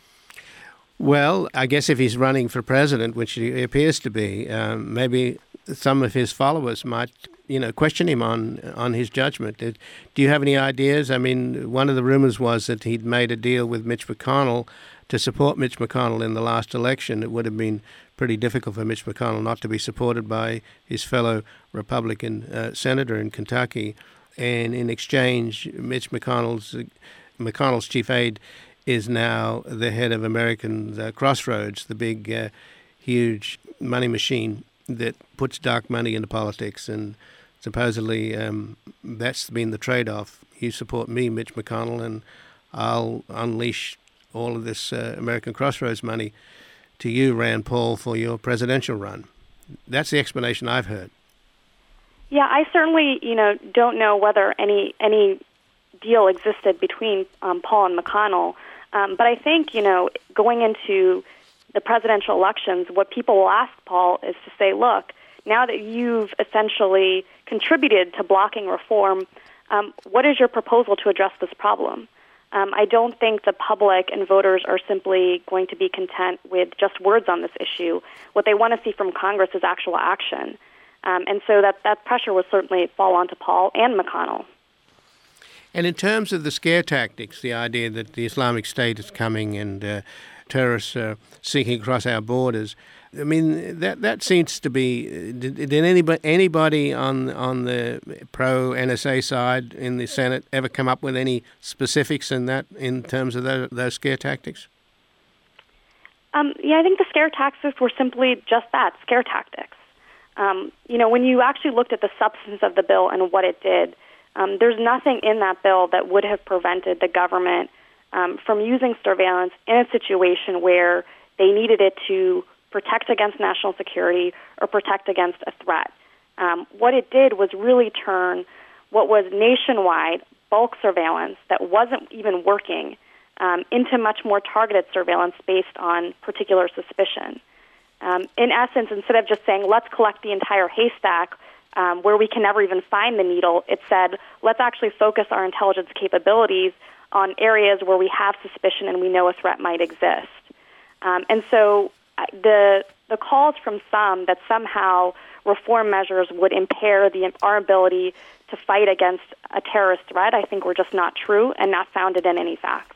Well, I guess if he's running for president, which he appears to be, um, maybe some of his followers might, you know, question him on on his judgment. Did, do you have any ideas? I mean, one of the rumors was that he'd made a deal with Mitch McConnell to support Mitch McConnell in the last election. It would have been pretty difficult for Mitch McConnell not to be supported by his fellow Republican uh, senator in Kentucky. And in exchange, Mitch McConnell's uh, McConnell's chief aide is now the head of American uh, Crossroads, the big, uh, huge money machine that puts dark money into politics. And supposedly um, that's been the trade-off. You support me, Mitch McConnell, and I'll unleash all of this uh, American Crossroads money to you, Rand Paul, for your presidential run. That's the explanation I've heard. Yeah, I certainly, you know, don't know whether any any deal existed between um, Paul and McConnell. Um, but I think, you know, going into the presidential elections, what people will ask Paul is to say, look, now that you've essentially contributed to blocking reform, um, what is your proposal to address this problem? Um, I don't think the public and voters are simply going to be content with just words on this issue. What they want to see from Congress is actual action. Um, and so that, that pressure will certainly fall onto Paul and McConnell. And in terms of the scare tactics, the idea that the Islamic State is coming and uh, terrorists are sinking across our borders, I mean, that that seems to be, did, did anybody, anybody on on the pro-N S A side in the Senate ever come up with any specifics in that, in terms of those, those scare tactics? Um, yeah, I think the scare tactics were simply just that, scare tactics. Um, you know, when you actually looked at the substance of the bill and what it did, um, there's nothing in that bill that would have prevented the government um, from using surveillance in a situation where they needed it to protect against national security or protect against a threat. Um, what it did was really turn what was nationwide bulk surveillance that wasn't even working um, into much more targeted surveillance based on particular suspicion. Um, in essence, instead of just saying, let's collect the entire haystack um, where we can never even find the needle, it said, let's actually focus our intelligence capabilities on areas where we have suspicion and we know a threat might exist. Um, and so uh, the the calls from some that somehow reform measures would impair the our ability to fight against a terrorist threat, I think were just not true and not founded in any facts.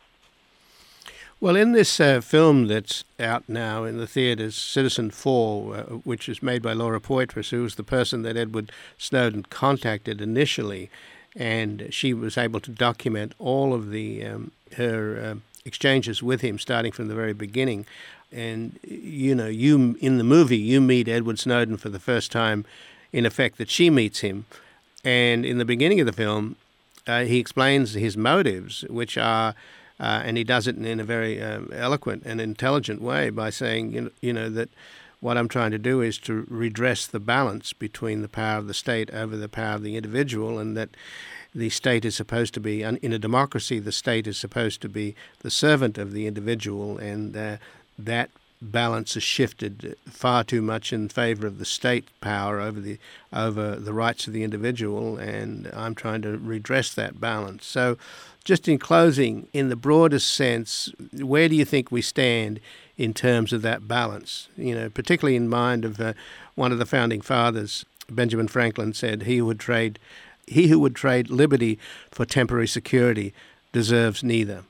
Well, in this uh, film that's out now in the theaters, Citizen Four, uh, which is made by Laura Poitras, who was the person that Edward Snowden contacted initially, and she was able to document all of the um, her uh, exchanges with him, starting from the very beginning. And, you know, you in the movie, you meet Edward Snowden for the first time, in effect, that she meets him. And in the beginning of the film, uh, he explains his motives, which are, uh, and he does it in a very um, eloquent and intelligent way by saying, you know, you know, that what I'm trying to do is to redress the balance between the power of the state over the power of the individual, and that the state is supposed to be, in a democracy, the state is supposed to be the servant of the individual, and uh, that balance has shifted far too much in favor of the state power over the over the rights of the individual, and I'm trying to redress that balance. So just in closing, in the broadest sense, where do you think we stand in terms of that balance? You know, particularly in mind of uh, one of the founding fathers, Benjamin Franklin, said, he who would trade he who would trade liberty for temporary security deserves neither.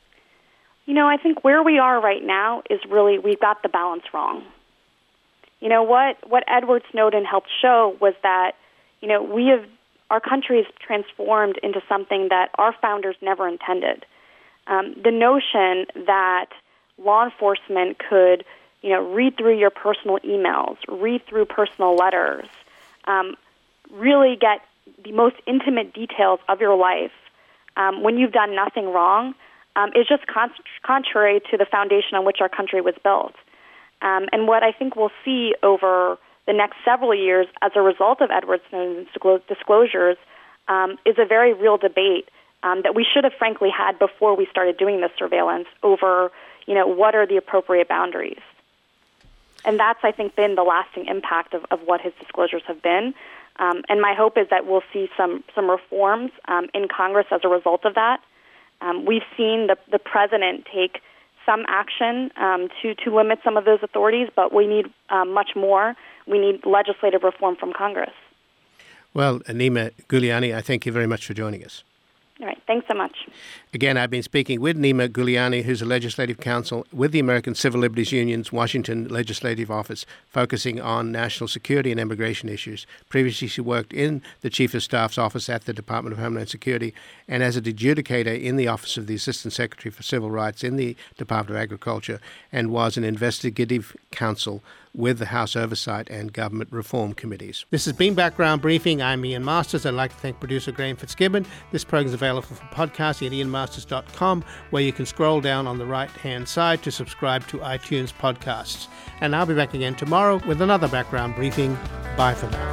You know, I think where we are right now is really, we've got the balance wrong. You know, what, what Edward Snowden helped show was that, you know, we have, our country is transformed into something that our founders never intended. Um, the notion that law enforcement could, you know, read through your personal emails, read through personal letters, um, really get the most intimate details of your life um, when you've done nothing wrong, Um, is just con- contrary to the foundation on which our country was built. Um, and what I think we'll see over the next several years as a result of Edward Snowden's disclosures um, is a very real debate um, that we should have frankly had before we started doing this surveillance over, you know, what are the appropriate boundaries. And that's, I think, been the lasting impact of, of what his disclosures have been. Um, and my hope is that we'll see some, some reforms um, in Congress as a result of that. Um, we've seen the, the president take some action um, to, to limit some of those authorities, but we need um, much more. We need legislative reform from Congress. Well, Nima Guliani, I thank you very much for joining us. All right. Thanks so much. Again, I've been speaking with Nima Guliani, who's a legislative counsel with the American Civil Liberties Union's Washington Legislative Office, focusing on national security and immigration issues. Previously, she worked in the Chief of Staff's office at the Department of Homeland Security and as an adjudicator in the Office of the Assistant Secretary for Civil Rights in the Department of Agriculture, and was an investigative counsel with the House Oversight and Government Reform Committees. This has been Background Briefing. I'm Ian Masters. I'd like to thank producer Graham Fitzgibbon. This program is available for podcasting at ian masters dot com, where you can scroll down on the right-hand side to subscribe to iTunes podcasts. And I'll be back again tomorrow with another Background Briefing. Bye for now.